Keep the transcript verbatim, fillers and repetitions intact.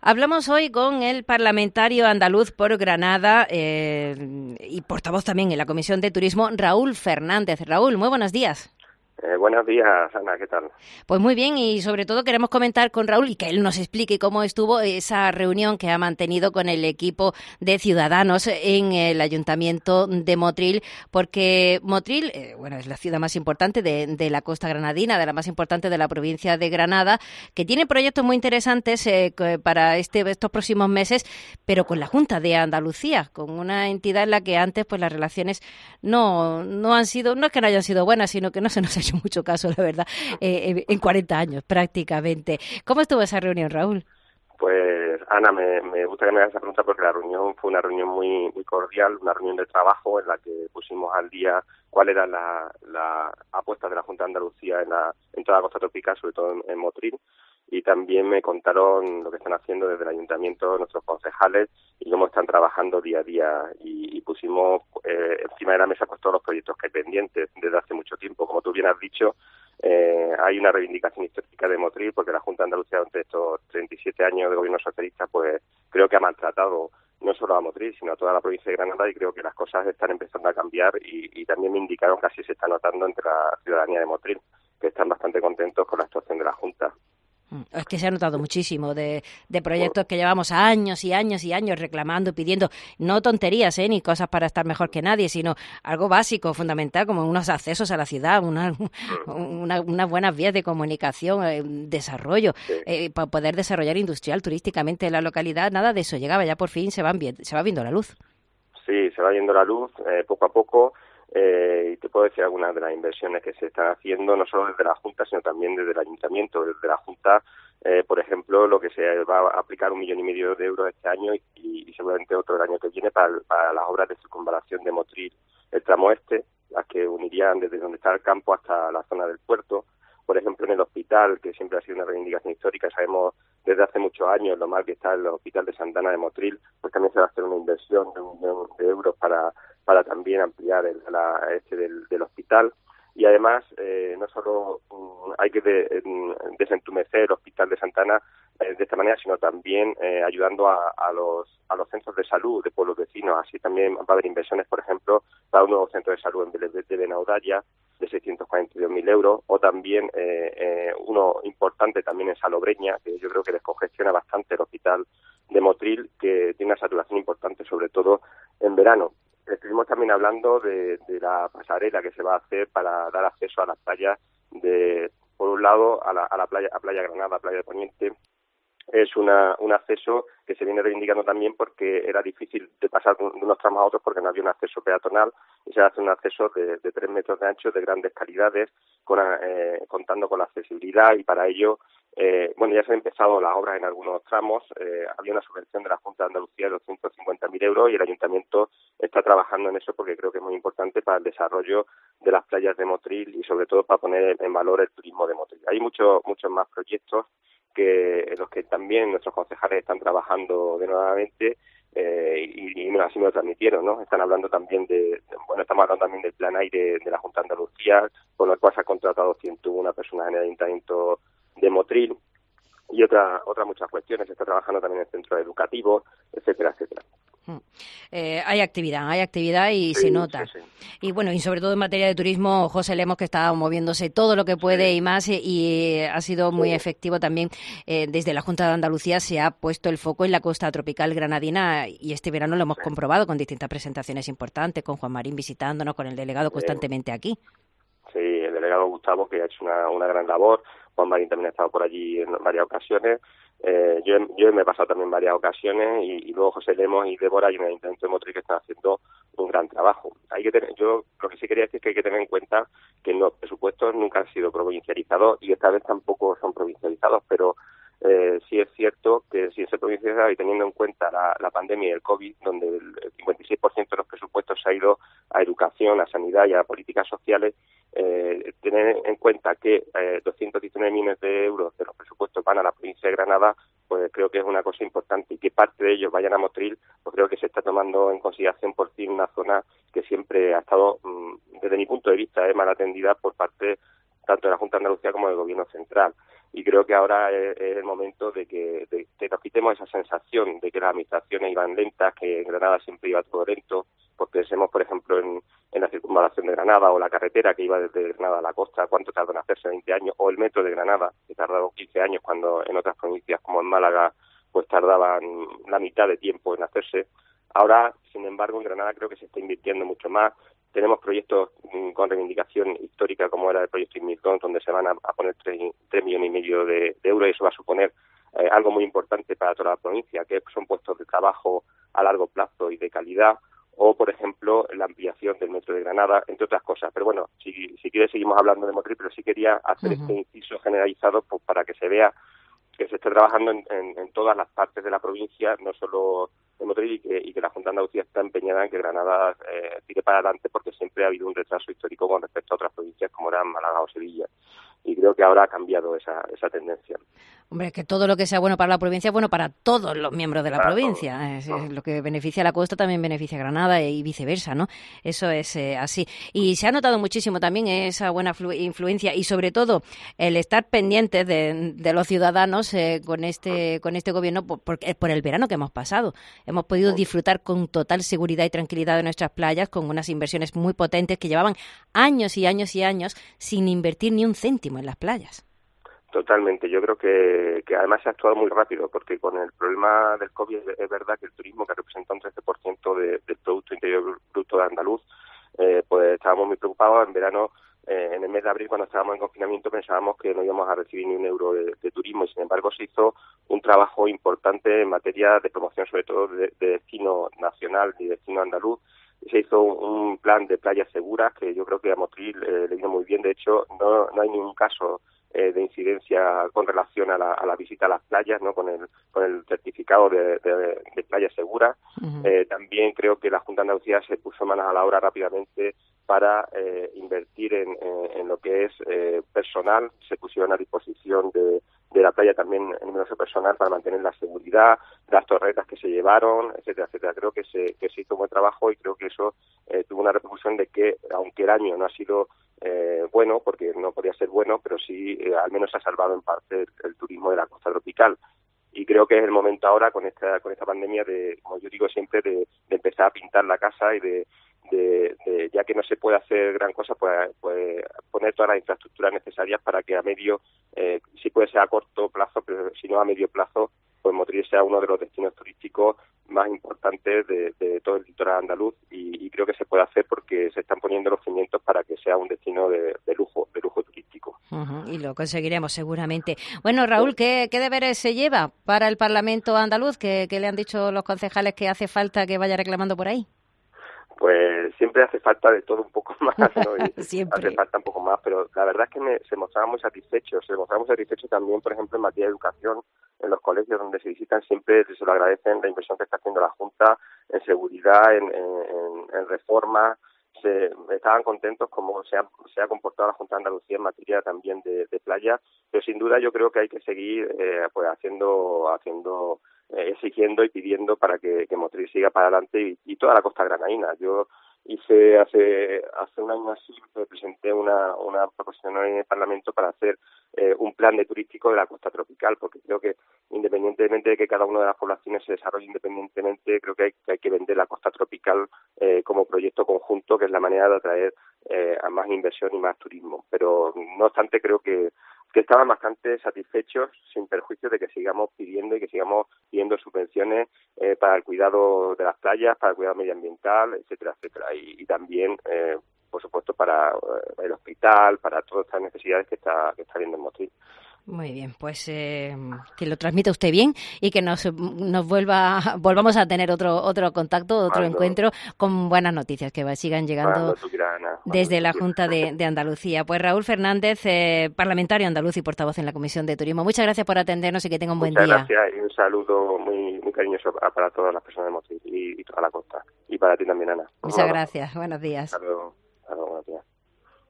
Hablamos hoy con el parlamentario andaluz por Granada eh, y portavoz también en la Comisión de Turismo, Raúl Fernández. Raúl, muy buenos días. Eh, buenos días, Ana, ¿qué tal? Pues muy bien, y sobre todo queremos comentar con Raúl y que él nos explique cómo estuvo esa reunión que ha mantenido con el equipo de Ciudadanos en el Ayuntamiento de Motril, porque Motril, eh, bueno, es la ciudad más importante de, de la costa granadina, de la más importante de la provincia de Granada, que tiene proyectos muy interesantes eh, para este, estos próximos meses, pero con la Junta de Andalucía, con una entidad en la que antes pues las relaciones no, no han sido, no es que no hayan sido buenas, sino que no se nos ha hecho mucho caso, la verdad, eh, en cuarenta años prácticamente. ¿Cómo estuvo esa reunión, Raúl? Pues, Ana, me, me gusta que me hagas esa pregunta porque la reunión fue una reunión muy, muy cordial, una reunión de trabajo en la que pusimos al día cuál era la, la apuesta de la Junta de Andalucía en, la, en toda la costa tropical, sobre todo en, en Motril, y también me contaron lo que están haciendo desde el Ayuntamiento nuestros concejales y cómo están trabajando día a día, y, y pusimos eh, encima de la mesa pues todos los proyectos que hay pendientes desde hace mucho tiempo. Como tú bien has dicho, eh, hay una reivindicación histórica de Motril porque la Junta de Andalucía durante estos treinta y siete años de gobierno socialista pues creo que ha maltratado no solo a Motril, sino a toda la provincia de Granada, y creo que las cosas están empezando a cambiar y, y también me indicaron que así se está notando entre la ciudadanía de Motril, que están bastante contentos con la actuación de la Junta. Es que se ha notado muchísimo de, de proyectos que llevamos años y años y años reclamando, pidiendo, no tonterías, ¿eh? ni cosas para estar mejor que nadie, sino algo básico, fundamental, como unos accesos a la ciudad, una, una, unas buenas vías de comunicación, eh, desarrollo, eh, para poder desarrollar industrial, turísticamente en la localidad. Nada de eso llegaba, ya por fin se, van vi- se va viendo la luz. Sí, se va viendo la luz eh, poco a poco. Eh, y te puedo decir algunas de las inversiones que se están haciendo, no solo desde la Junta, sino también desde el Ayuntamiento. Desde la Junta, eh, por ejemplo, lo que se va a aplicar un millón y medio de euros este año y, y seguramente otro el año que viene para, para las obras de circunvalación de Motril, el tramo este, las que unirían desde donde está el campo hasta la zona del puerto. Por ejemplo, en el hospital, que siempre ha sido una reivindicación histórica, sabemos desde hace muchos años lo mal que está el hospital de Santa Ana de Motril, pues también se va a hacer una inversión de un millón de euros para para también ampliar el, la, este del, del hospital. Y además, eh, no solo um, hay que de, um, desentumecer el hospital de Santa Ana eh, de esta manera, sino también eh, ayudando a, a los a los centros de salud de pueblos vecinos. Así también va a haber inversiones, por ejemplo, para un nuevo centro de salud en Vélez de Benaudalla de seiscientos cuarenta y dos mil euros, o también eh, eh, uno importante también en Salobreña, que yo creo que descongestiona bastante el hospital de Motril, que tiene una saturación importante, sobre todo en verano. Estuvimos también hablando de, de la pasarela que se va a hacer para dar acceso a las playas de, por un lado, a la, a la playa, a Playa Granada, Playa de Poniente. Es una, un acceso que se viene reivindicando también porque era difícil de pasar de unos tramos a otros porque no había un acceso peatonal, y se hace un acceso de, de tres metros de ancho de grandes calidades, con, eh, contando con la accesibilidad, y para ello, eh, bueno, ya se han empezado las obras en algunos tramos. Eh, había una subvención de la Junta de Andalucía de doscientos cincuenta mil euros y el Ayuntamiento está trabajando en eso porque creo que es muy importante para el desarrollo de las playas de Motril y sobre todo para poner en valor el turismo de Motril. Hay muchos muchos más proyectos que en los que también nuestros concejales están trabajando de nuevamente eh, y, y así me lo transmitieron, ¿no? Están hablando también de, de, bueno, estamos hablando también del plan aire de la Junta de Andalucía, con el cual se ha contratado ciento uno personas en el Ayuntamiento de Motril, y otra, otras muchas cuestiones. Se está trabajando también en centros educativos, etcétera, etcétera. Eh, hay actividad, hay actividad y sí, se nota. Sí, sí. Y bueno, y sobre todo en materia de turismo, José Lemos, que está moviéndose todo lo que puede sí. y más, y, y ha sido muy sí. efectivo también. Eh, desde la Junta de Andalucía se ha puesto el foco en la costa tropical granadina, y este verano lo hemos sí. comprobado con distintas presentaciones importantes, con Juan Marín visitándonos, con el delegado constantemente aquí. Sí, el delegado Gustavo, que ha hecho una, una gran labor. Juan Marín también ha estado por allí en varias ocasiones. Eh, yo, yo me he pasado también varias ocasiones, y, y luego José Lemos y Débora y en el Ayuntamiento de Motril que están haciendo un gran trabajo. Hay que tener, yo lo que sí quería decir es que hay que tener en cuenta que los presupuestos nunca han sido provincializados y esta vez tampoco son provincializados, pero eh, sí es cierto que si se provincializa, y teniendo en cuenta la, la pandemia y el COVID, donde el cincuenta y seis por ciento de los presupuestos se ha ido a educación, a sanidad y a políticas sociales, eh, tener en cuenta que eh, doscientos diecinueve millones de euros de los presupuestos van a la provincia de Granada, pues creo que es una cosa importante, y que parte de ellos vayan a Motril, pues creo que se está tomando en consideración por fin una zona que siempre ha estado, desde mi punto de vista, eh, mal atendida por parte tanto de la Junta de Andalucía como del Gobierno central. y creo que ahora es, es el momento de que, de, de que nos quitemos esa sensación de que las administraciones iban lentas, que en Granada siempre iba todo lento. Pues pensemos, por ejemplo, en, en la circunvalación de Granada o la carretera que iba desde Granada a la costa, cuánto tardó en hacerse, veinte años, o el metro de Granada, que tardó quince años, cuando en otras provincias como en Málaga pues tardaban la mitad de tiempo en hacerse. Ahora, sin embargo, en Granada creo que se está invirtiendo mucho más. Tenemos proyectos mmm, con reivindicación histórica, como era el proyecto Inmilcón, donde se van a, a poner tres, tres millones y medio de, de euros, y eso va a suponer eh, algo muy importante para toda la provincia, que son puestos de trabajo a largo plazo y de calidad, o, por ejemplo, la ampliación del metro de Granada, entre otras cosas. Pero bueno, si, si quieres seguimos hablando de Motril, pero sí quería hacer uh-huh. este inciso generalizado pues, para que se vea que se está trabajando en, en, en todas las partes de la provincia, no solo de Motril, y que, y que la Junta de Andalucía está empeñada en que Granada eh, tire para adelante, porque siempre ha habido un retraso histórico con respecto a otras provincias como eran Málaga o Sevilla. Y creo que ahora ha cambiado esa, esa tendencia. Hombre, que todo lo que sea bueno para la provincia es bueno para todos los miembros de la para provincia. Es, es, lo que beneficia a la costa también beneficia a Granada y viceversa, ¿no? Eso es eh, así. Y se ha notado muchísimo también esa buena flu- influencia y sobre todo el estar pendientes de, de los ciudadanos eh, con este con este gobierno por, por, por el verano que hemos pasado. Hemos podido disfrutar con total seguridad y tranquilidad de nuestras playas, con unas inversiones muy potentes que llevaban años y años y años sin invertir ni un céntimo en las playas. Totalmente. Yo creo que, que además se ha actuado muy rápido, porque con el problema del COVID es verdad que el turismo, que representa un trece por ciento de, del Producto Interior Bruto de Andaluz, eh, pues estábamos muy preocupados. En verano, eh, en el mes de abril, cuando estábamos en confinamiento, pensábamos que no íbamos a recibir ni un euro de, de turismo, y sin embargo se hizo un trabajo importante en materia de promoción, sobre todo de, de destino nacional y destino andaluz. Se hizo un plan de playas seguras que yo creo que a Motril eh, le vino muy bien. De hecho, no, no hay ningún caso eh, de incidencia con relación a la, a la visita a las playas, ¿no? Con el con el certificado de, de, de playas seguras. Uh-huh. Eh, también creo que la Junta de Andalucía se puso manos a la obra rápidamente para eh, invertir en, en, en lo que es eh, personal. Se pusieron a disposición de, de la playa también en numeroso personal para mantener la seguridad, las torretas que se llevaron, etcétera, etcétera. Creo que se, que se hizo un buen trabajo, y creo que eso eh, tuvo una repercusión de que, aunque el año no ha sido eh, bueno, porque no podía ser bueno, pero sí eh, al menos ha salvado en parte el, el turismo de la costa tropical. Y creo que es el momento ahora, con esta con esta pandemia, de, como yo digo siempre, de, de empezar a pintar la casa y de, de, de ya que no se puede hacer gran cosa, pues, pues poner todas las infraestructuras necesarias para que a medio, eh, si puede ser a corto plazo, pero si no a medio plazo, pues Motril sea uno de los destinos turísticos más importantes de, de todo el litoral andaluz, y, y creo que se puede hacer porque se están poniendo los cimientos para que sea un destino de, de lujo, de lujo turístico. Uh-huh, y lo conseguiremos seguramente. Bueno, Raúl, ¿qué, qué deberes se lleva para el Parlamento andaluz? ¿Qué, qué le han dicho los concejales que hace falta que vaya reclamando por ahí? Pues siempre hace falta de todo un poco más, ¿no? Y siempre. Hace falta un poco más, pero la verdad es que me, se mostraban muy satisfechos. Se mostraban muy satisfechos también, por ejemplo, en materia de educación, en los colegios donde se visitan, siempre se lo agradecen la inversión que está haciendo la Junta en seguridad, en, en, en reforma. Se, estaban contentos como se ha, se ha comportado la Junta de Andalucía en materia también de, de playa, pero sin duda yo creo que hay que seguir eh, pues haciendo, haciendo eh, exigiendo y pidiendo para que, que Motril siga para adelante, y, y toda la costa granadina. Yo hice hace hace un año así, presenté una, una proposición en el Parlamento para hacer eh, un plan de turístico de la costa tropical, porque creo que independientemente de que cada una de las poblaciones se desarrolle independientemente, creo que hay que, hay que vender la costa tropical eh, como proyecto conjunto, que es la manera de atraer eh, a más inversión y más turismo. Pero no obstante, creo que que estaban bastante satisfechos, sin perjuicio de que sigamos pidiendo y que sigamos pidiendo subvenciones eh, para el cuidado de las playas, para el cuidado medioambiental, etcétera, etcétera, y, y también, eh, por supuesto, para eh, el hospital, para todas estas necesidades que está que está viendo en Motril. Muy bien, pues eh, que lo transmita usted bien y que nos nos vuelva volvamos a tener otro otro contacto, otro Mando. encuentro con buenas noticias que sigan llegando grana, desde la Junta de, de Andalucía. Pues Raúl Fernández, eh, parlamentario andaluz y portavoz en la Comisión de Turismo. Muchas gracias por atendernos y que tenga un buen Muchas día. Muchas gracias y un saludo muy muy cariñoso para, para todas las personas de Motril y, y toda la costa. Y para ti también, Ana. Muchas gracias. Buenos días. Hasta luego.